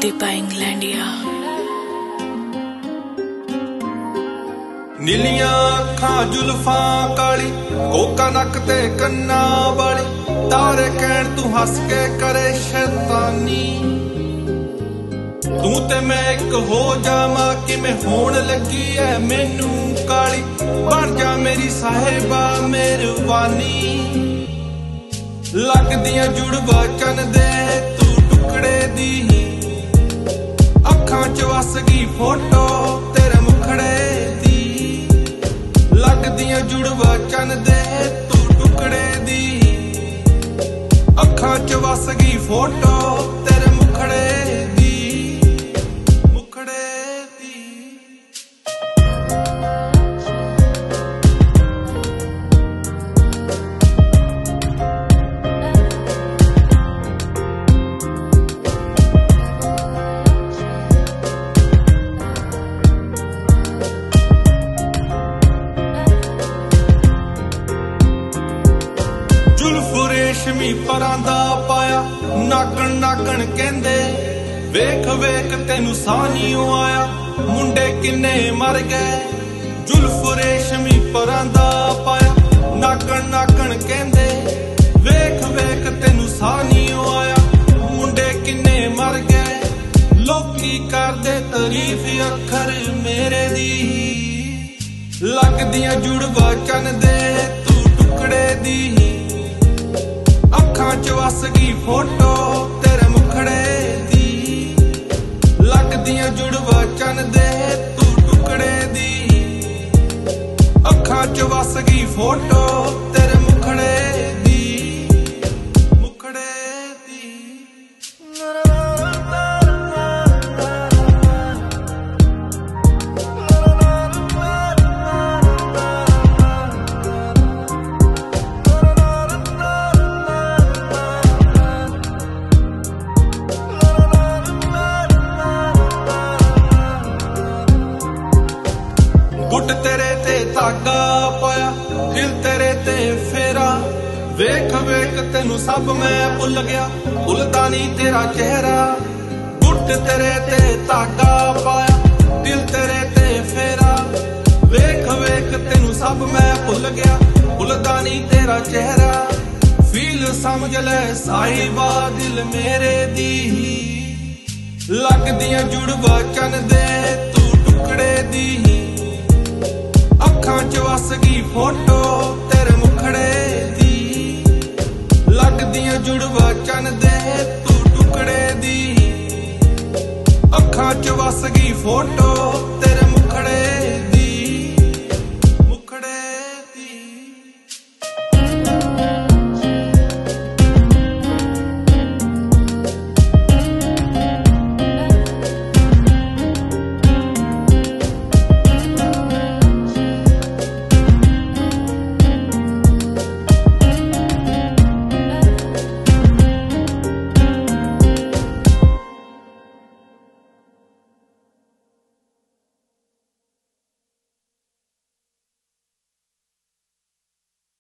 दीपा इंग्लैंडिया। नीलियां अखां जुल्फां काली, कोका नक ते कन्ना वाली, तारे कहण तू हस के करे शैतानी। तू ते मैं एक हो जावां किवें होण लगी ऐ मैनू काली, बन जा मेरी साहिबा मेहरबानी। लगदियां जुड़वा चन दे तू टुकड़े दी, अखां च वस गई फोटो तेरे मुखड़े दी। लगदियां जुड़वा चन दे तू टुकड़े दी, अखां च वस गई फोटो तेरे मुखड़े दी, मुखड़े दी। रेशमी परांदा पाया, नागण नागण कहंदे, वेख वेख तेनू सानियों आया, मुंडे किन्ने मर गए। जुल्फ रेशमी परांदा पाया, नागण नागण कहंदे, वेख वेख तेनू सानियों आया, मुंडे किन्ने मर गए। लोकी करदे तारीफ अखर मेरे दी, लगदियां जुड़वा चन दे तू टुकड़े दी, अखां च वस गई फोटो तेरे मुखड़े दी। लगदियां जुड़वा चन दे तू टुकड़े दी, अखां च वस गई फोटो तेरे मुखड़े दी, मुखड़े दी। गुट तेरे ते धागा पाया, दिल तेरे ते फेरा, वेख वेख तेनू सब मैं भुल गया, भुलदा नहीं तेरा चेहरा। गुट तेरे ते धागा पाया, दिल तेरे ते फेरा, वेख वेख तेनू सब मैं भुल गया, भुलदा नहीं तेरा चेहरा। फील समझ ले साहिबा दिल मेरे दी, लगदियां जुड़वा चन दे तू टुकड़े दी, अखां च वस गई फोटो तेरे मुखड़े दी। लगदियां जुड़वा चन दे तू टुकड़े दी, अखां च वस गई फोटो तेरे मुखड़े